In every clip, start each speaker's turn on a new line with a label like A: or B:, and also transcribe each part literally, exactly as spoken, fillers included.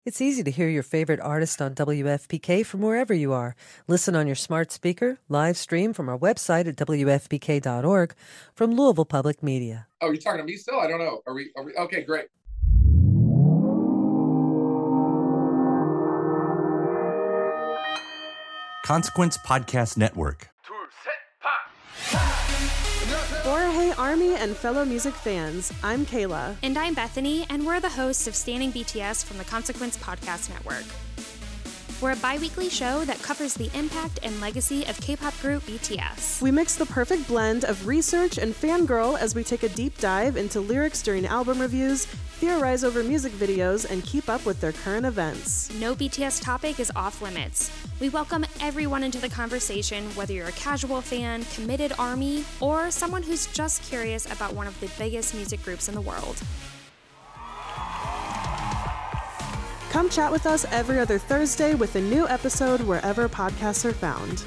A: It's easy to hear your favorite artist on W F P K from wherever you are. Listen on your smart speaker, live stream from our website at W F P K dot org from Louisville Public Media.
B: Oh, you're talking to me still? I don't know. Are we? Are we? Okay, great.
C: Consequence Podcast Network.
D: Hey Army and fellow music fans, I'm Kayla.
E: And I'm Bethany, and we're the hosts of Standing B T S from the Consequence Podcast Network. We're a bi-weekly show that covers the impact and legacy of K-pop group B T S.
D: We mix the perfect blend of research and fangirl as we take a deep dive into lyrics during album reviews, theorize over music videos, and keep up with their current events.
E: No B T S topic is off limits. We welcome everyone into the conversation, whether you're a casual fan, committed ARMY, or someone who's just curious about one of the biggest music groups in the world.
D: Come chat with us every other Thursday with a new episode wherever podcasts are found.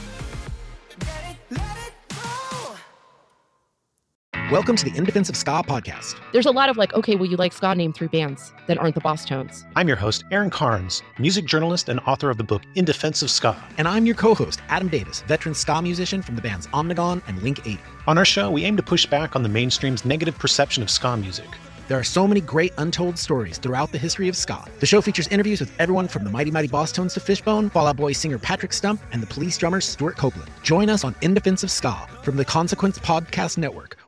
F: Welcome to the In Defense of Ska podcast.
G: There's a lot of like, okay, well, you like ska, name three bands that aren't the Boss Tones.
H: I'm your host, Aaron Carnes, music journalist and author of the book In Defense of Ska.
F: And I'm your co-host, Adam Davis, veteran ska musician from the bands Omnigone and Link eighty.
H: On our show, we aim to push back on the mainstream's negative perception of ska music.
F: There are so many great untold stories throughout the history of ska. The show features interviews with everyone from the Mighty Mighty Boss Tones to Fishbone, Fall Out Boy singer Patrick Stump, and the Police drummer Stuart Copeland. Join us on In Defense of Ska from the Consequence Podcast Network.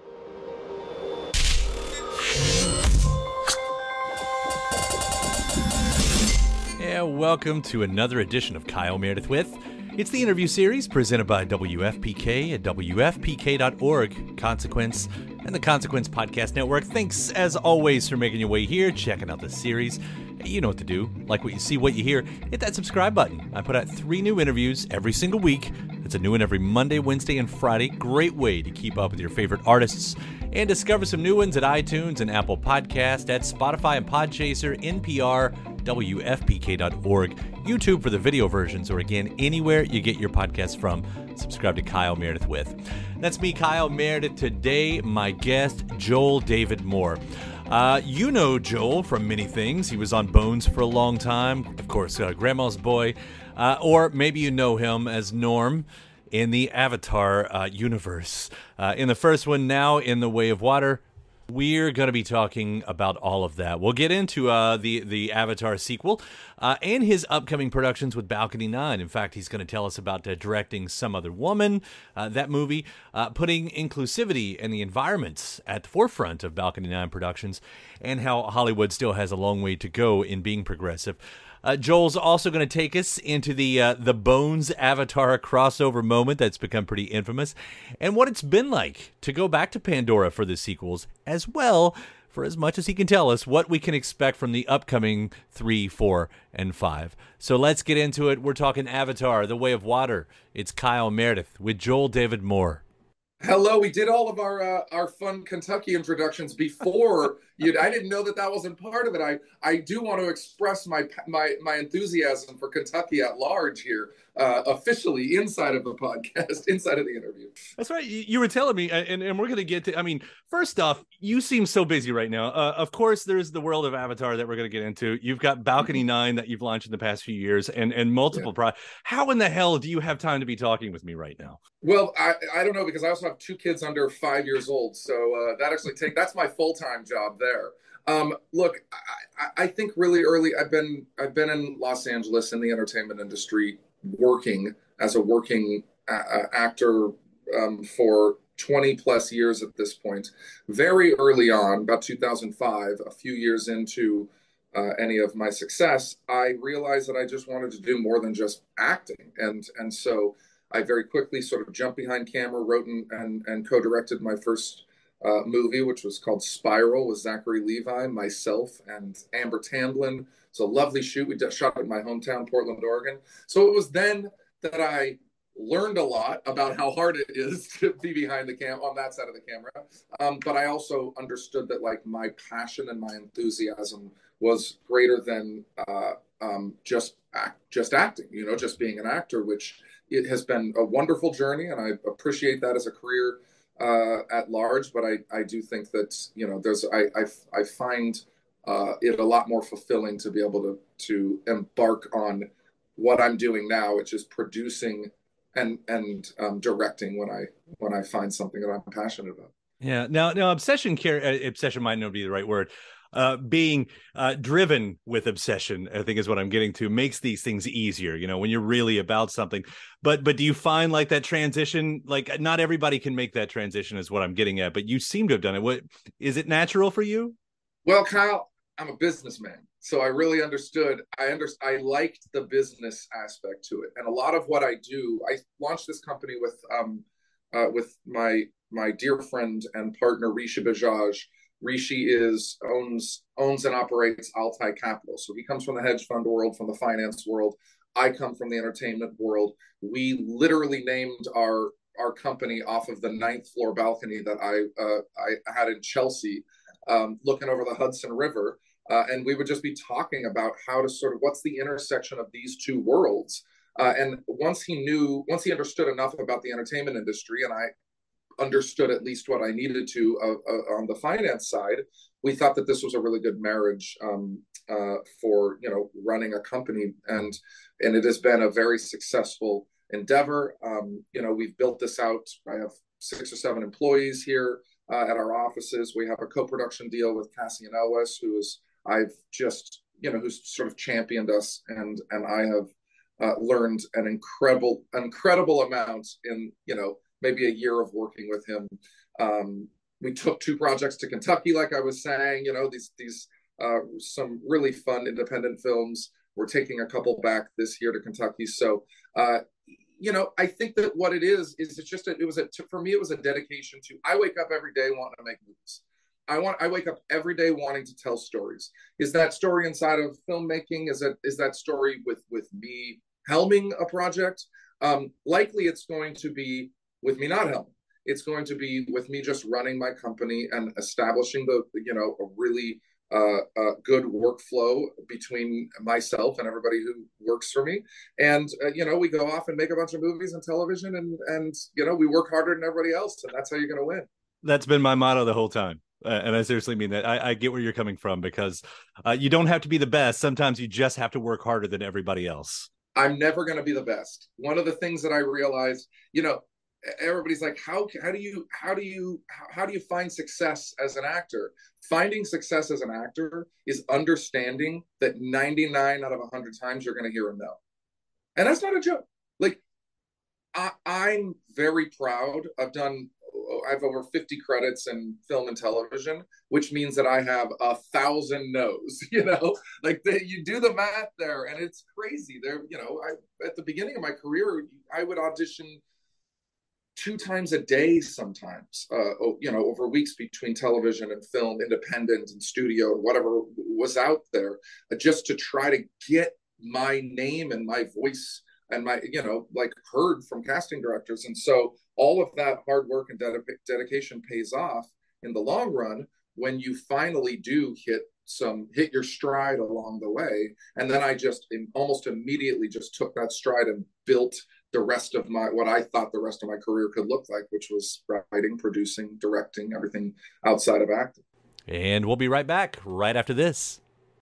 C: Yeah, welcome to another edition of Kyle Meredith With. It's the interview series presented by W F P K at W F P K dot org, Consequence, and the Consequence Podcast Network. Thanks, as always, for making your way here, checking out the series. You know what to do. Like what you see, what you hear, hit that subscribe button. I put out three new interviews every single week. It's a new one every Monday, Wednesday, and Friday. Great way to keep up with your favorite artists and discover some new ones at iTunes and Apple Podcast, at Spotify and Podchaser, N P R, W F P K dot org, YouTube for the video versions, or again, anywhere you get your podcasts from. Subscribe to Kyle Meredith With. That's me, Kyle Meredith. Today, my guest, Joel David Moore. Uh, you know Joel from many things. He was on Bones for a long time. Of course, uh, Grandma's Boy. Uh, or maybe you know him as Norm in the Avatar uh, universe. Uh, in the first one, now in The Way of Water. We're going to be talking about all of that. We'll get into uh, the, the Avatar sequel uh, and his upcoming productions with Balcony nine. In fact, he's going to tell us about uh, directing Some Other Woman, uh, that movie, uh, putting inclusivity and the environments at the forefront of Balcony nine productions, and how Hollywood still has a long way to go in being progressive. Uh, Joel's also going to take us into the uh, the Bones Avatar crossover moment that's become pretty infamous, and what it's been like to go back to Pandora for the sequels, as well, for as much as he can tell us, what we can expect from the upcoming three, four, and five. So let's get into it. We're talking Avatar, The Way of Water. It's Kyle Meredith with Joel David Moore.
B: Hello, we did all of our uh, our fun Kentucky introductions before. you I didn't know that that wasn't part of it. I, I do want to express my my my enthusiasm for Kentucky at large here, uh, officially inside of the podcast, inside of the interview.
C: That's right. You, you were telling me, and, and we're going to get to, I mean, first off, you seem so busy right now. Uh, of course, there's the world of Avatar that we're going to get into. You've got Balcony nine that you've launched in the past few years, and, and multiple yeah. pro- How in the hell do you have time to be talking with me right now?
B: Well, I, I don't know, because I also have two kids under five years old. So uh, that actually take that's my full-time job there. Um, look, I, I think really early, I've been I've been in Los Angeles in the entertainment industry, working as a working uh, actor um, for twenty plus years at this point. Very early on, about two thousand five, a few years into uh, any of my success, I realized that I just wanted to do more than just acting. And, and so I very quickly sort of jumped behind camera, wrote and, and, and co-directed my first uh, movie, which was called Spiral, with Zachary Levi, myself, and Amber Tamblyn. It's a lovely shoot. We shot it in my hometown, Portland, Oregon. So it was then that I learned a lot about how hard it is to be behind the cam on that side of the camera. Um, but I also understood that like my passion and my enthusiasm was greater than uh, um, just act, just acting, you know, just being an actor, which it has been a wonderful journey, and I appreciate that as a career uh, at large. But I, I do think that, you know, there's I, I, I find uh, it a lot more fulfilling to be able to to embark on what I'm doing now, which is producing and and um, directing when I when I find something that I'm passionate about.
C: Yeah. Now, now, obsession care. Uh, obsession might not be the right word. Uh, being uh, driven with obsession, I think, is what I'm getting to. Makes these things easier, you know, when you're really about something. But but do you find like that transition? Like, not everybody can make that transition, is what I'm getting at. But you seem to have done it. What is it natural for you?
B: Well, Kyle, I'm a businessman, so I really understood. I under I liked the business aspect to it, and a lot of what I do. I launched this company with um uh, with my my dear friend and partner Rishi Bajaj. Rishi is owns owns and operates Altai Capital. So he comes from the hedge fund world, from the finance world. I come from the entertainment world. We literally named our our company off of the ninth floor balcony that I uh, I had in Chelsea, um, looking over the Hudson River. Uh, and we would just be talking about how to sort of what's the intersection of these two worlds. Uh, and once he knew, once he understood enough about the entertainment industry, and I understood at least what I needed to uh, uh, on the finance side, we thought that this was a really good marriage um, uh, for, you know, running a company. And, and it has been a very successful endeavor. Um, you know, we've built this out. I have six or seven employees here uh, at our offices. We have a co-production deal with Cassian Elwes, who is, I've just, you know, who's sort of championed us. And, and I have uh, learned an incredible, incredible amount in, you know, maybe a year of working with him. Um, we took two projects to Kentucky, like I was saying, you know, these, these, uh, some really fun independent films. We're taking a couple back this year to Kentucky. So, uh, you know, I think that what it is, is it's just, a, it was a, for me, it was a dedication to, I wake up every day wanting to make movies. I want, I wake up every day wanting to tell stories. Is that story inside of filmmaking? Is that, is that story with, with me helming a project? Um, likely it's going to be with me not helping. It's going to be with me just running my company and establishing the, you know, a really uh, uh, good workflow between myself and everybody who works for me. And, uh, you know, we go off and make a bunch of movies and television and, and, you know, we work harder than everybody else. And that's how you're going to win.
C: That's been my motto the whole time. Uh, and I seriously mean that. I, I get where you're coming from, because uh, you don't have to be the best. Sometimes you just have to work harder than everybody else.
B: I'm never going to be the best. One of the things that I realized, you know, everybody's like, how how do you how do you how do you find success as an actor? Finding success as an actor is understanding that ninety-nine out of one hundred times you're going to hear a no. And that's not a joke. Like, I, I'm very proud. I've done I have over fifty credits in film and television, which means that I have a thousand no's, you know, like the, you do the math there and it's crazy. There, you know, I, at the beginning of my career, I would audition two times a day sometimes, uh, you know, over weeks between television and film, independent and studio, whatever was out there, uh, just to try to get my name and my voice and my, you know, like heard from casting directors. And so all of that hard work and ded- dedication pays off in the long run when you finally do hit some, hit your stride along the way. And then I just almost immediately just took that stride and built the rest of my, what I thought the rest of my career could look like, which was writing, producing, directing, everything outside of acting.
C: And we'll be right back right after this.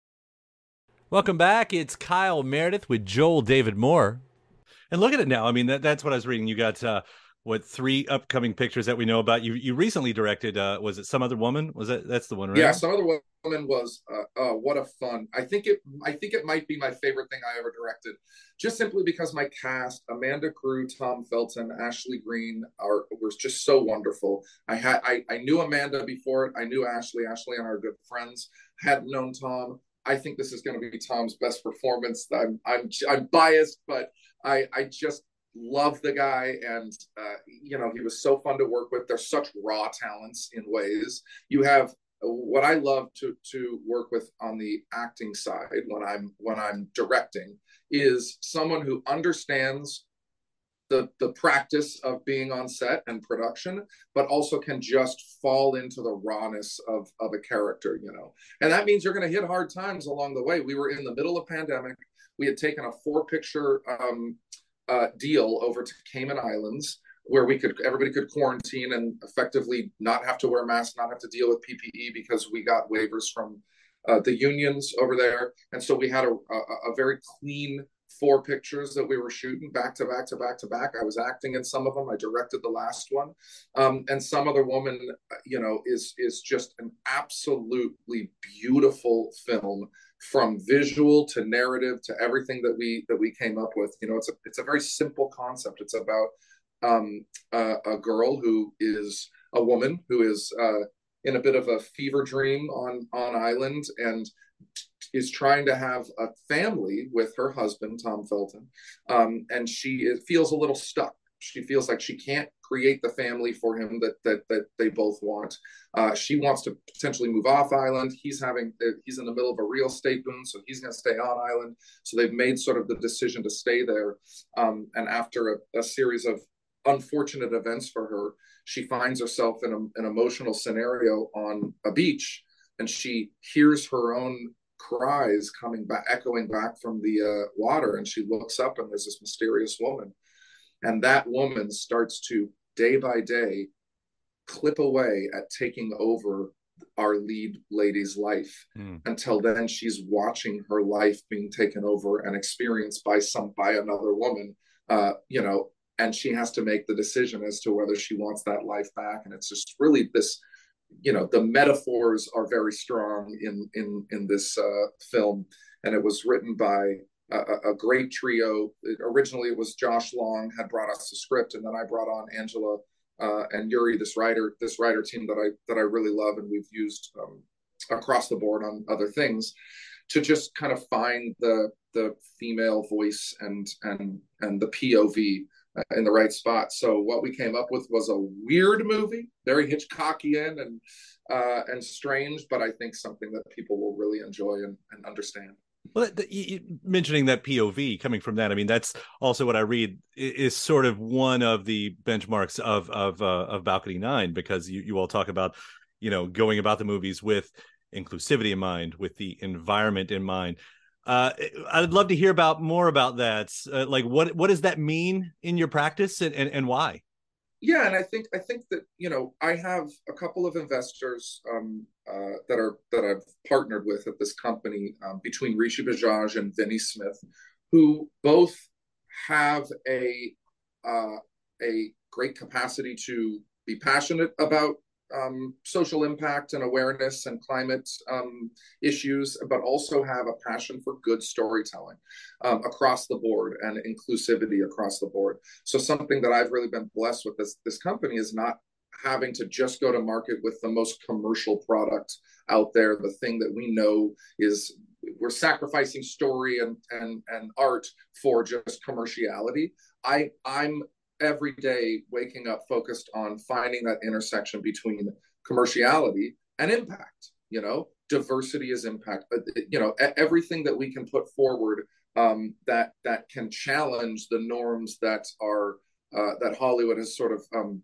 C: Welcome back. It's Kyle Meredith with Joel David Moore. And look at it now. I mean, that, that's what I was reading. You got, uh, what, three upcoming pictures that we know about. You you recently directed, uh, was it Some Other Woman? Was that, that's the one, right?
B: Yeah, Some Other Woman was, uh, uh, what a fun. I think it, I think it might be my favorite thing I ever directed, just simply because my cast, Amanda Crew, Tom Felton, Ashley Green, are were just so wonderful. I had, I, I knew Amanda before it. I knew Ashley. Ashley and I are good friends. Hadn't known Tom. I think this is going to be Tom's best performance. I'm, I'm, I'm biased, but I, I just love the guy. And, uh, you know, he was so fun to work with. They're such raw talents in ways. You have what I love to, to work with on the acting side when I'm, when I'm directing is someone who understands the the practice of being on set and production, but also can just fall into the rawness of, of a character, you know. And that means you're going to hit hard times along the way. We were in the middle of pandemic. We had taken a four picture um, uh, deal over to Cayman Islands where we could, everybody could quarantine and effectively not have to wear masks, not have to deal with P P E because we got waivers from uh, the unions over there. And so we had a, a, a very clean four pictures that we were shooting back to back to back to back. I was acting in some of them. I directed the last one. Um, and Some Other Woman, you know, is is just an absolutely beautiful film, from visual to narrative to everything that we that we came up with. You know, it's a it's a very simple concept. It's about um, a, a girl who is a woman who is uh, in a bit of a fever dream on on island, and is trying to have a family with her husband, Tom Felton. Um, and she feels a little stuck. She feels like she can't create the family for him that that that they both want. Uh, she wants to potentially move off island. He's having he's in the middle of a real estate boom, so he's going to stay on island. So they've made sort of the decision to stay there. Um, and after a, a series of unfortunate events for her, she finds herself in a, an emotional scenario on a beach, and she hears her own cries coming back, echoing back from the uh, water, and she looks up, and there's this mysterious woman, and that woman starts to day by day clip away at taking over our lead lady's life. Mm. Until then, she's watching her life being taken over and experienced by some by another woman, uh, you know, and she has to make the decision as to whether she wants that life back. And it's just really this, you know, the metaphors are very strong in in in this uh, film, and it was written by a, a great trio. It, originally, it was Josh Long had brought us the script, and then I brought on Angela uh, and Yuri, this writer this writer team that I that I really love, and we've used um, across the board on other things, to just kind of find the the female voice and and and the P O V in the right spot. So what we came up with was a weird movie, very Hitchcockian and uh, and strange, but I think something that people will really enjoy and, and understand.
C: Well, the, you, mentioning that P O V, coming from that, I mean, that's also what I read is sort of one of the benchmarks of of uh, of Balcony Nine, because you, you all talk about, you know, going about the movies with inclusivity in mind, with the environment in mind. Uh, I'd love to hear about more about that. Uh, like, what what does that mean in your practice, and, and, and why?
B: Yeah, and I think I think that, you know, I have a couple of investors um, uh, that are that I've partnered with at this company, um, between Rishi Bajaj and Vinnie Smith, who both have a uh, a great capacity to be passionate about um, social impact and awareness and climate um, issues, but also have a passion for good storytelling um, across the board and inclusivity across the board. So something that I've really been blessed with this, this company is not having to just go to market with the most commercial product out there, the thing that we know is we're sacrificing story and and and art for just commerciality. I I'm every day waking up focused on finding that intersection between commerciality and impact. You know, diversity is impact. You know, everything that we can put forward um, that that can challenge the norms that are uh, that Hollywood has sort of um,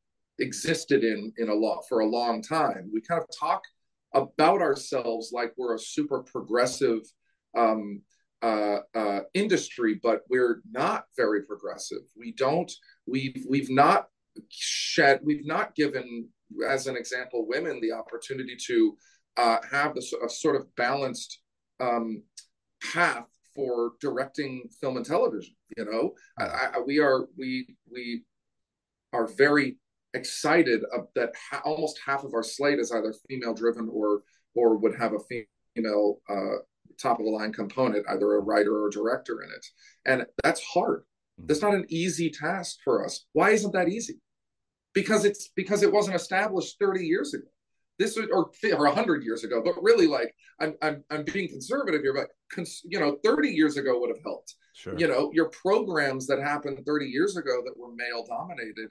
B: existed in in a lot for a long time. We kind of talk about ourselves like we're a super progressive um, Uh, uh, industry, but we're not very progressive. We don't. We've we've not shed. We've not given, as an example, women the opportunity to uh, have this a sort of balanced um, path for directing film and television. You know, I, I, we are we we are very excited of that. Ha- almost half of our slate is either female driven or or would have a female Uh, top of the line component, either a writer or a director in it. And that's hard. That's not an easy task for us. Why isn't that easy? Because it's because it wasn't established thirty years ago. This was, or or one hundred years ago, but really, like, I'm I'm I'm being conservative here, but cons, you know, thirty years ago would have helped. Sure. You know, your programs that happened thirty years ago that were male dominated,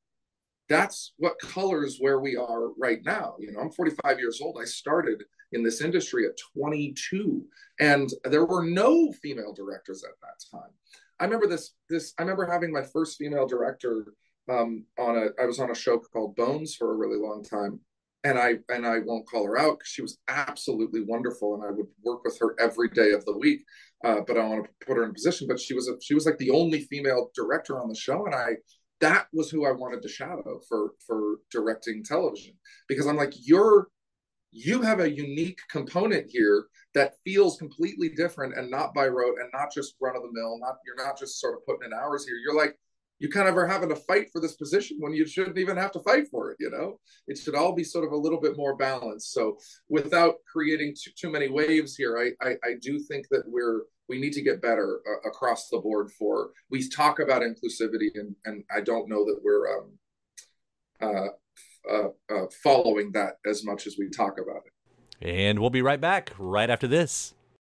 B: that's what colors where we are right now. You know, I'm forty-five years old. I started in this industry at twenty-two, and there were no female directors at that time. I remember this, this, I remember having my first female director um, on a, I was on a show called Bones for a really long time. And I, and I won't call her out because she was absolutely wonderful. And I would work with her every day of the week. Uh, but I want to put her in a position, but she was, a, she was like the only female director on the show. And I, that was who I wanted to shadow for, for directing television, because I'm like, you're, you have a unique component here that feels completely different and not by rote and not just run of the mill. Not you're not just sort of putting in hours here. You're like, you kind of are having to fight for this position when you shouldn't even have to fight for it. You know, it should all be sort of a little bit more balanced. So without creating too, too many waves here, I, I I do think that we're we need to get better uh, across the board. For we talk about inclusivity, and and I don't know that we're um, uh, uh, uh, following that as much as we talk about it.
C: And we'll be right back right after this.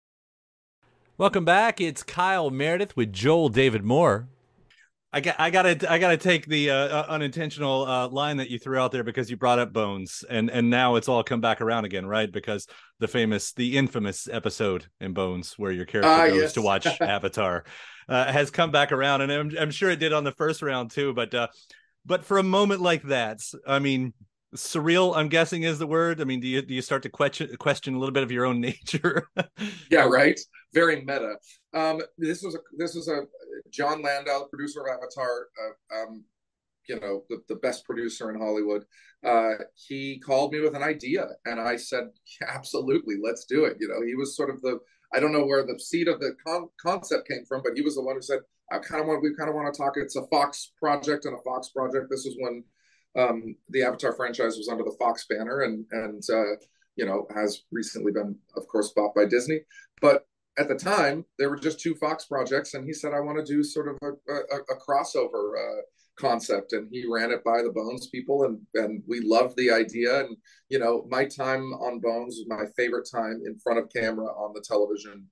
C: Welcome back. It's Kyle Meredith with Joel David Moore. I got, I gotta, I gotta take the uh, unintentional uh, line that you threw out there because you brought up Bones, and and now it's all come back around again, right? Because the famous, the infamous episode in Bones where your character
B: uh,
C: goes
B: yes.
C: to watch Avatar uh, has come back around, and I'm, I'm sure it did on the first round too. But uh, but for a moment like that, I mean, surreal, I'm guessing, is the word. I mean, do you do you start to question question a little bit of your own nature?
B: Yeah, right. Very meta. Um, this was a this was a John Landau, producer of Avatar, uh, um, you know, the, the best producer in Hollywood. Uh, he called me with an idea, and I said, yeah, absolutely, let's do it. You know, he was sort of the I don't know where the seed of the con- concept came from, but he was the one who said, I kind of want we kind of want to talk. It's a Fox project and a Fox project. This is when um, the Avatar franchise was under the Fox banner, and and uh, you know, has recently been, of course, bought by Disney, but at the time, there were just two Fox projects, and he said, I want to do sort of a, a, a crossover uh, concept, and he ran it by the Bones people, and, and we loved the idea. And, you know, my time on Bones was my favorite time in front of camera on the television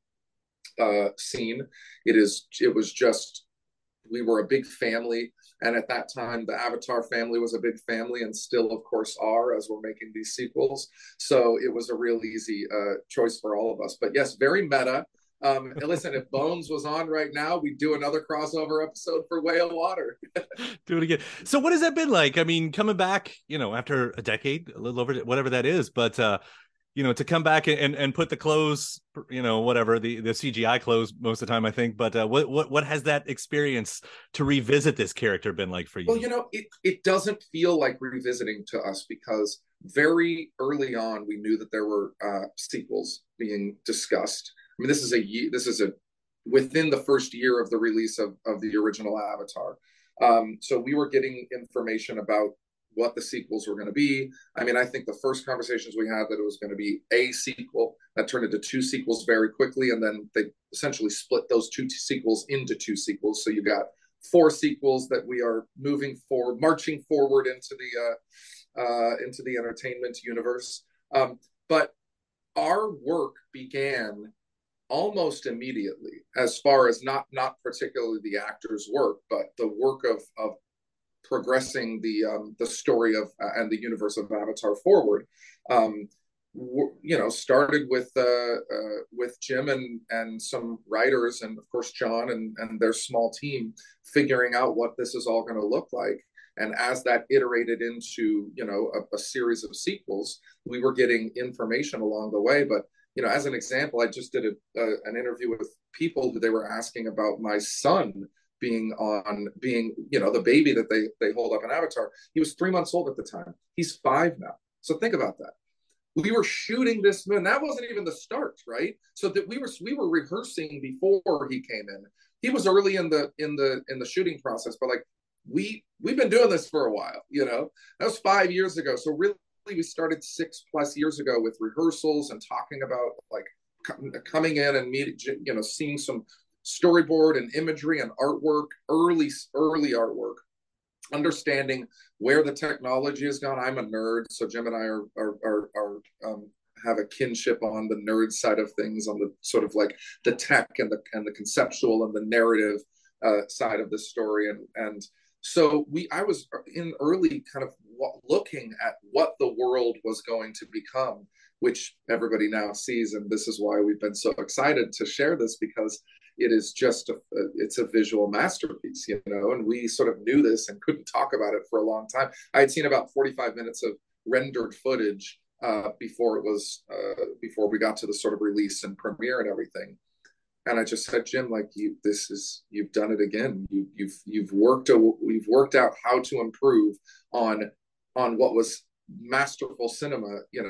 B: uh, scene. It is, it was just, we were a big family. And at that time, the Avatar family was a big family, and still, of course, are as we're making these sequels. So it was a real easy uh, choice for all of us. But yes, very meta. Um, and listen, if Bones was on right now, we'd do another crossover episode for Way of Water.
C: Do it again. So what has that been like? I mean, coming back, you know, after a decade, a little over, whatever that is, but uh, you know, to come back and, and put the clothes, you know, whatever, the, the C G I clothes most of the time, I think. But uh, what, what what has that experience to revisit this character been like for you?
B: Well, you know, it, it doesn't feel like revisiting to us, because very early on, we knew that there were uh, sequels being discussed. I mean, this is a this is a within the first year of the release of, of the original Avatar. Um, so we were getting information about what the sequels were going to be. I mean, I think the first conversations we had that it was going to be a sequel that turned into two sequels very quickly. And then they essentially split those two sequels into two sequels. So you got four sequels that we are moving forward, marching forward into the, uh, uh, into the entertainment universe. Um, but our work began almost immediately, as far as not, not particularly the actors' work, but the work of, of progressing the um, the story of uh, and the universe of Avatar forward. Um, w- you know, started with uh, uh, with Jim and and some writers, and of course John and and their small team, figuring out what this is all going to look like. And as that iterated into, you know, a, a series of sequels, we were getting information along the way. But you know, as an example, I just did a, a, an interview with people who they were asking about my son being on being, you know, the baby that they they hold up in Avatar. He was three months old at the time. He's five now. So think about that. We were shooting this movie, and that wasn't even the start, right? So that we were we were rehearsing before he came in. He was early in the in the in the shooting process, but like we we've been doing this for a while, you know. That was five years ago. So really we started six plus years ago with rehearsals and talking about like coming in and meeting, you know, seeing some storyboard and imagery and artwork, early, early artwork, understanding where the technology has gone. I'm a nerd, so Jim and I are are are, are um, have a kinship on the nerd side of things, on the sort of like the tech and the and the conceptual and the narrative uh, side of the story, and and so we I was in early kind of looking at what the world was going to become, which everybody now sees, and this is why we've been so excited to share this, because it is just a, it's a visual masterpiece, you know, and we sort of knew this and couldn't talk about it for a long time. I had seen about forty-five minutes of rendered footage uh, before it was, uh, before we got to the sort of release and premiere and everything. And I just said, Jim, like you, this is, you've done it again. You, you've, you've worked, a, we've worked out how to improve on, on what was masterful cinema, you know,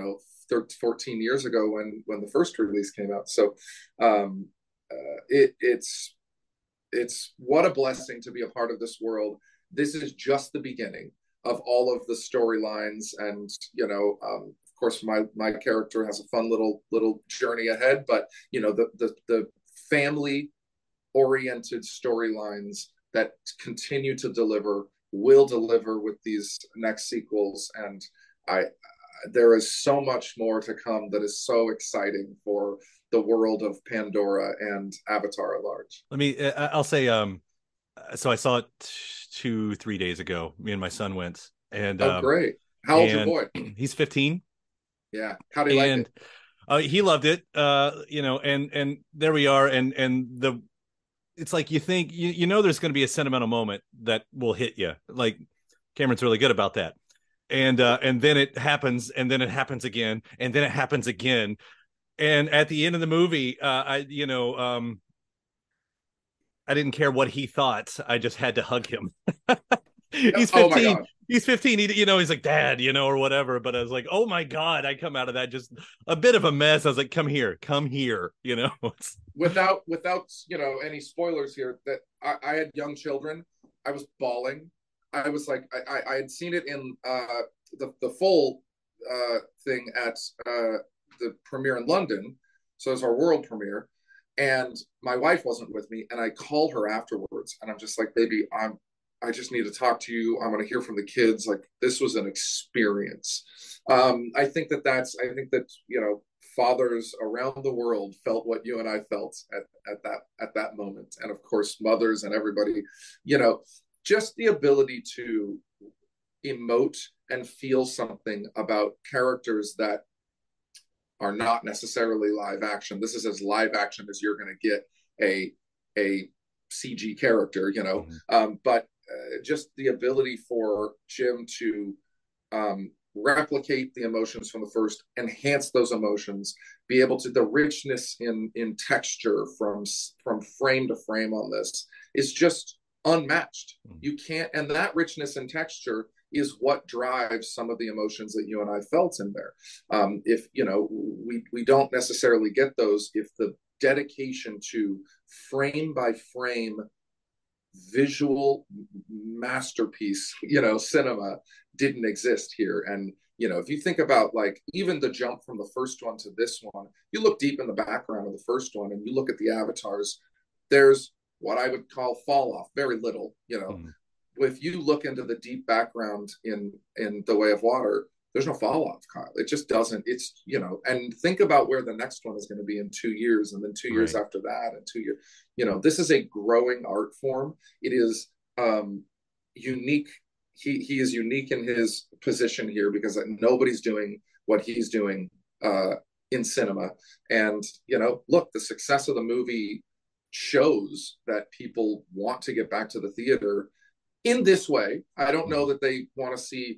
B: thirteen, fourteen years ago when when the first release came out. So um, uh, it it's it's what a blessing to be a part of this world. This is just the beginning of all of the storylines, and you know, um, of course, my my character has a fun little little journey ahead. But you know, the the the family oriented storylines that continue to deliver will deliver with these next sequels, and I there is so much more to come that is so exciting for the world of Pandora and Avatar at large.
C: Let me I'll say um so I saw it two three days ago. Me and my son went, and
B: oh
C: um,
B: great. How old's your boy?
C: He's fifteen.
B: Yeah. How do you
C: and,
B: like it?
C: Uh, he loved it. Uh, you know, and and there we are, and and the it's like you think you, you know there's going to be a sentimental moment that will hit you. Like Cameron's really good about that. And uh, and then it happens, and then it happens again, and then it happens again. And at the end of the movie, uh, I you know um, I didn't care what he thought. I just had to hug him. He's fifteen. Oh he's fifteen. He, you know, he's like, Dad, you know, or whatever. But I was like, oh my God, I come out of that just a bit of a mess. I was like, come here, come here, you know.
B: without without you know any spoilers here, that I, I had young children. I was bawling. I was like, I I had seen it in uh the the full uh thing at uh the premiere in London. So it was our world premiere. And my wife wasn't with me, and I called her afterwards, and I'm just like, baby, I'm I just need to talk to you. I'm going to hear from the kids. Like, this was an experience. Um, I think that that's, I think that, you know, fathers around the world felt what you and I felt at, at that, at that moment. And of course, mothers and everybody, you know, just the ability to emote and feel something about characters that are not necessarily live action. This is as live action as you're going to get a, a C G character, you know, mm-hmm. um, but Uh, just the ability for Jim to um, replicate the emotions from the first, enhance those emotions, be able to the richness in in texture from from frame to frame on this is just unmatched. Mm-hmm. You can't, and that richness and texture is what drives some of the emotions that you and I felt in there. Um, if you know, we we don't necessarily get those if the dedication to frame by frame visual masterpiece, you know, cinema didn't exist here. And, you know, if you think about like even the jump from the first one to this one, you look deep in the background of the first one and you look at the avatars, there's what I would call fall off, very little, you know. Mm. If you look into the deep background in in The Way of Water, there's no fall off, Kyle. It just doesn't, it's, you know, and think about where the next one is going to be in two years and then two years right. after that and two years, you know, this is a growing art form. It is um, unique. He, he is unique in his position here because nobody's doing what he's doing uh, in cinema. And, you know, look, the success of the movie shows that people want to get back to the theater in this way. I don't know that they want to see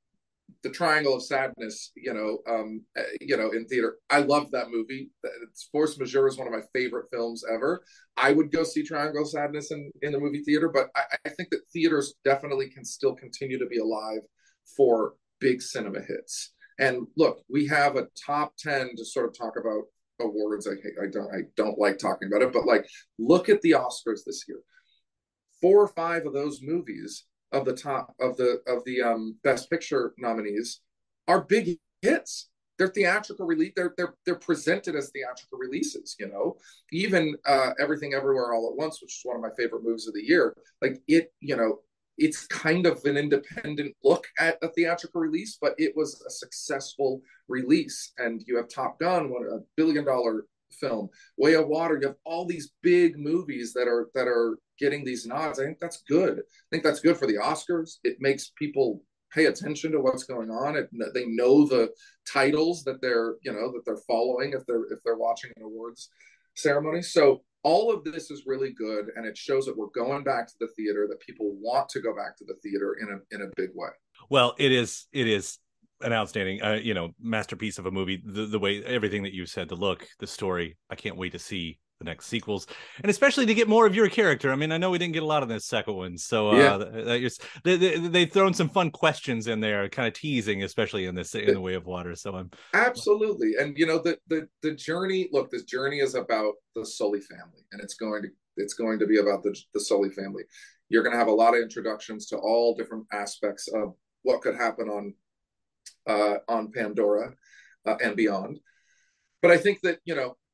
B: The Triangle of Sadness, you know, um, you know, in theater. I love that movie. It's Force Majeure is one of my favorite films ever. I would go see Triangle of Sadness in, in the movie theater, but I, I think that theaters definitely can still continue to be alive for big cinema hits. And look, we have a top ten to sort of talk about awards. I, I don't, I don't like talking about it, but like, look at the Oscars this year. Four or five of those movies of the top of the of the um, Best Picture nominees are big hits. They're theatrical release. They're they're they're presented as theatrical releases. You know, even uh, Everything Everywhere All at Once, which is one of my favorite movies of the year. Like it, you know, it's kind of an independent look at a theatrical release, but it was a successful release. And you have Top Gun, one a billion dollar film, Way of Water. You have all these big movies that are that are getting these nods. I think that's good. I think that's good for the Oscars. It makes people pay attention to what's going on. It, they know the titles that they're, you know, that they're following if they're if they're watching an awards ceremony. So all of this is really good, and it shows that we're going back to the theater, that people want to go back to the theater in a in a big way.
C: Well, it is it is an outstanding, uh, you know, masterpiece of a movie. The the way everything that you said, the look, the story. I can't wait to see the next sequels, and especially to get more of your character. I mean, I know we didn't get a lot of this second one, so uh, yeah. they, they, they've thrown some fun questions in there, kind of teasing, especially in this in The Way of Water. So I'm
B: absolutely, and you know the the the journey. Look, this journey is about the Sully family, and it's going to it's going to be about the the Sully family. You're going to have a lot of introductions to all different aspects of what could happen on uh, on Pandora uh, and beyond. But I think that, you know,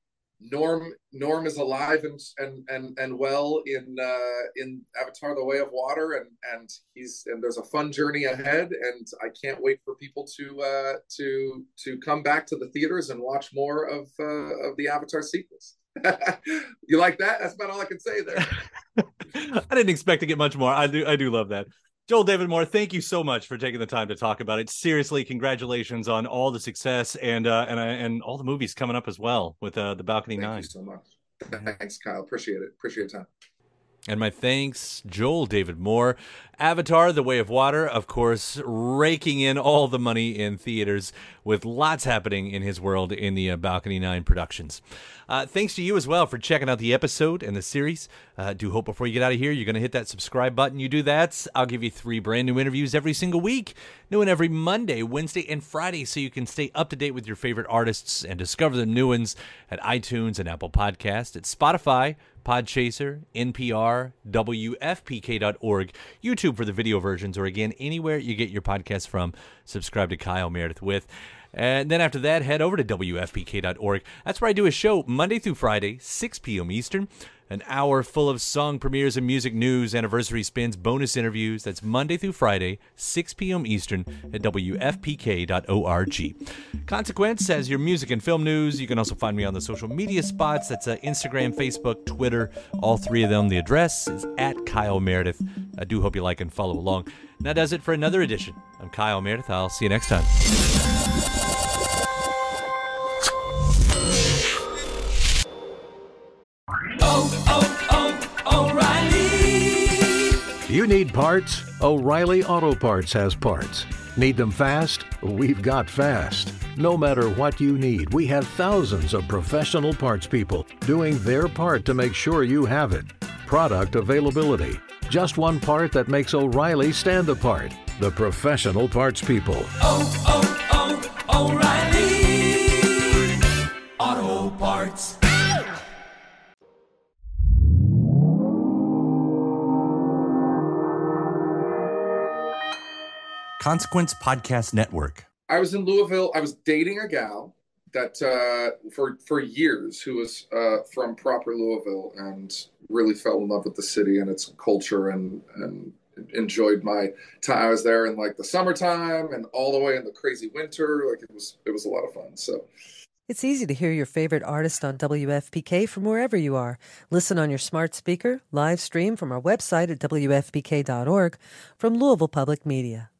B: Norm Norm is alive and and and and well in uh, in Avatar: The Way of Water, and and he's and there's a fun journey ahead, and I can't wait for people to uh, to to come back to the theaters and watch more of uh, of the Avatar sequels. You like that? That's about all I can say there.
C: I didn't expect to get much more. I do I do love that. Joel David Moore, thank you so much for taking the time to talk about it. Seriously, congratulations on all the success and uh, and uh, and all the movies coming up as well with uh, the Balcony
B: Thank
C: Nine.
B: Thank you so much. Thanks, Kyle. Appreciate it. Appreciate your time.
C: And my thanks, Joel David Moore. Avatar: The Way of Water, of course, raking in all the money in theaters with lots happening in his world in the uh, Balcony Nine productions. Uh, thanks to you as well for checking out the episode and the series. I uh, do hope before you get out of here, you're going to hit that subscribe button. You do that, I'll give you three brand new interviews every single week. New one every Monday, Wednesday, and Friday, so you can stay up to date with your favorite artists and discover the new ones at iTunes and Apple Podcasts, at Spotify, Podchaser, N P R, W F P K dot org, YouTube for the video versions, or again, anywhere you get your podcasts from. Subscribe to Kyle Meredith With. And then after that, head over to W F P K dot org. That's where I do a show Monday through Friday, six p.m. Eastern. An hour full of song premieres and music news, anniversary spins, bonus interviews. That's Monday through Friday, six p.m. Eastern at W F P K dot org. Consequence has your music and film news. You can also find me on the social media spots. That's uh, Instagram, Facebook, Twitter, all three of them. The address is at Kyle Meredith. I do hope you like and follow along. And that does it for another edition. I'm Kyle Meredith. I'll see you next time.
I: You need parts? O'Reilly Auto Parts has parts. Need them fast? We've got fast. No matter what you need, we have thousands of professional parts people doing their part to make sure you have it. Product availability. Just one part that makes O'Reilly stand apart. The professional parts people.
J: Oh, oh, oh, O'Reilly Auto Parts.
C: Consequence Podcast Network.
B: I was in Louisville. I was dating a gal that uh, for for years who was uh, from proper Louisville and really fell in love with the city and its culture and and enjoyed my time. I was there in like the summertime and all the way in the crazy winter. Like it was it was a lot of fun. So.
A: It's easy to hear your favorite artist on W F P K from wherever you are. Listen on your smart speaker, live stream from our website at W F P K dot org, from Louisville Public Media.